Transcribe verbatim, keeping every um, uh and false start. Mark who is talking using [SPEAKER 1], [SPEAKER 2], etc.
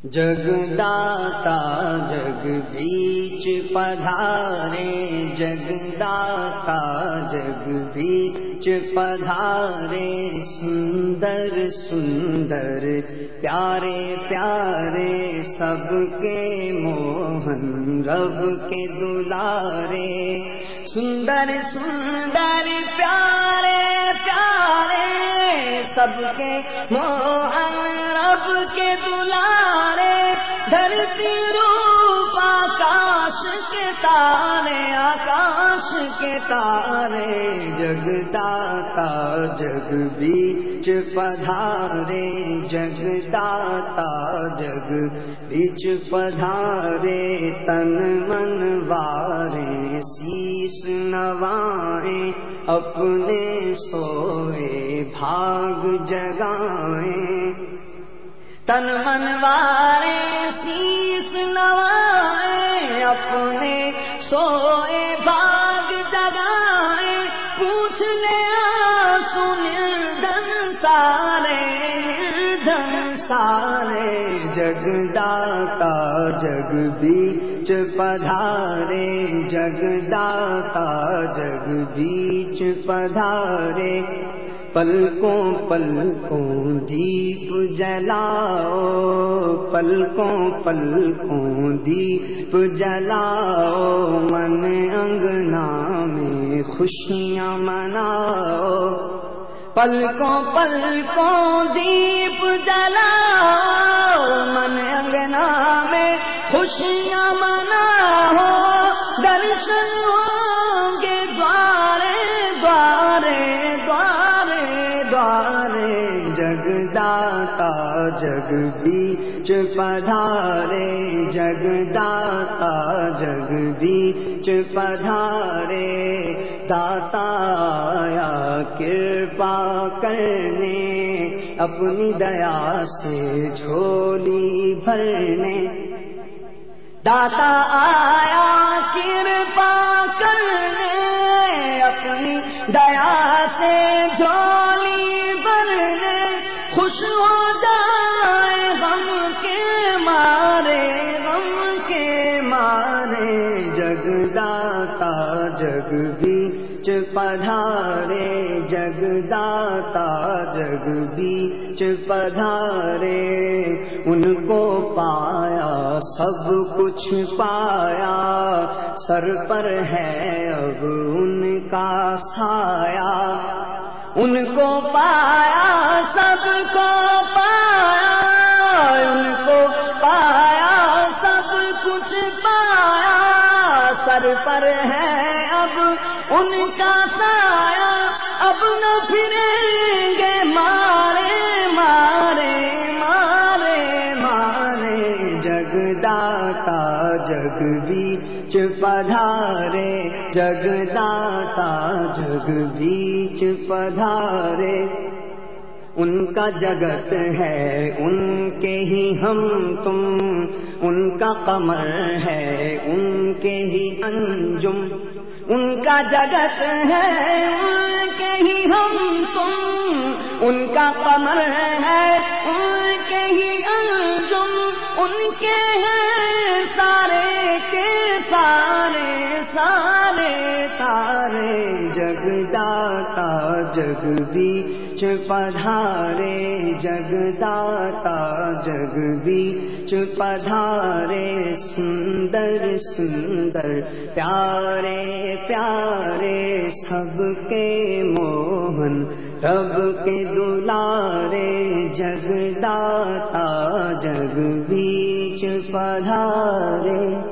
[SPEAKER 1] जगदाता जग बीच पधारे, जगदाता जग बीच पधारे, सुंदर सुंदर प्यारे प्यारे सबके मोहन रब के दुलारे। सुंदर सुंदर प्यारे प्यारे सबके मोहन रब के दुलारे। धरती रूप आकाश के तारे, आकाश के तारे, जगदाता जग बीच पधारे, जगदाता जग बीच पधारे। तन मन वारे शीस नवाए, अपने सोए भाग जगाए। तन मन वारे शीस नवाए, अपने सोए भाग जगाए। पूछ ले आंसू निर्धन सारे, निर्धन सारे, जगदाता जग बीच पधारे, जगदाता जग बीच पधारे। पलकों पलकों दीप जलाओ, पलकों पलकों दीप जलाओ। मन अंगना में खुशियाँ मनाओ, पलकों पलकों दीप जलाओ। मन अंगना में खुशियाँ मनाओ। दर्शन होंगे द्वारे द्वारे द्वारे द्वारे, जगदाता जग बीच पधारे, जगदाता जग बीच पधारे। दाता आया कृपा करने, अपनी दया से झोली भरने। दाता आया कृपा करने, अपनी दया से झोली भरने। खुश हो जाए गम के मारे, गम के मारे, जगदाता जग बीच पधारे, जगदाता जग बीच पधारे। उनको पाया सब कुछ पाया, सर पर है अब उनका साया। उनको पाया सबको पाया, उनको पाया सब कुछ पाया। सर पर है अब उनका साया, अब न फिरेंगे मारे मारे मारे मारे। जगदाता जग बीच पधारे, जगदाता जग बीच पधारे। उनका जगत है उनके ही हम तुम, उनका कमर है उनके ही अंजुम। उनका जगत है उनके ही हम तुम, उनका कमर है उनके ही अंजुम। उनके हैं सारे के सारे सारे सारे, जगदाता जग बीच पधारे, जगदाता जग बीच पधारे। सुंदर सुंदर प्यारे प्यारे सबके मोहन रब के दुलारे, जगदाता जग बीच पधारे।